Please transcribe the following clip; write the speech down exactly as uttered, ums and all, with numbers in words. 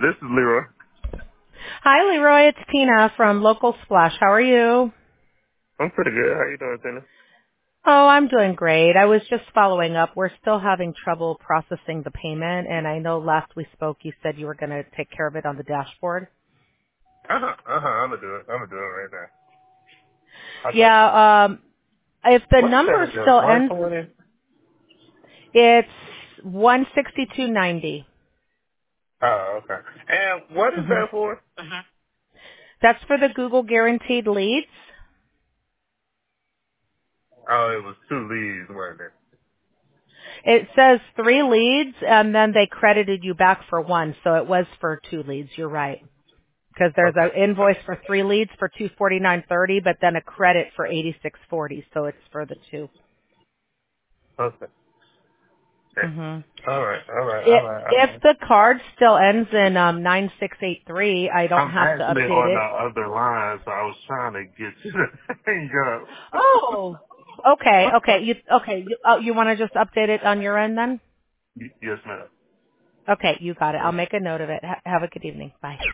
This is Leroy. Hi, Leroy. It's Tina from Local Splash. How are you? I'm pretty good. How you doing, Tina? Oh, I'm doing great. I was just following up. We're still having trouble processing the payment, and I know last we spoke you said you were going to take care of it on the dashboard. Uh-huh, uh-huh. I'm gonna do it. I'm gonna do it right now. I got you. Yeah, um, if the What's number that address? still One ends, twenty? it's one sixty-two ninety. Oh, okay. And what is Mm-hmm. that for? That's for the Google Guaranteed Leads. Oh, it was two leads, weren't it? It says three leads, and then they credited you back for one, so it was for two leads. You're right. Because there's Okay. an invoice for three leads for two forty nine thirty, but then a credit for eighty six forty, so it's for the two. Okay. Okay. hmm All right. All right. All If right. All if right. the card still ends in um nine six eight three, I don't I'm have to actually update on it. the other line, so I was trying to get you to hang up. Oh, okay, okay. You okay? You, oh, you want to just update it on your end then? Y- yes, ma'am. Okay, you got it. I'll make a note of it. Ha- have a good evening. Bye.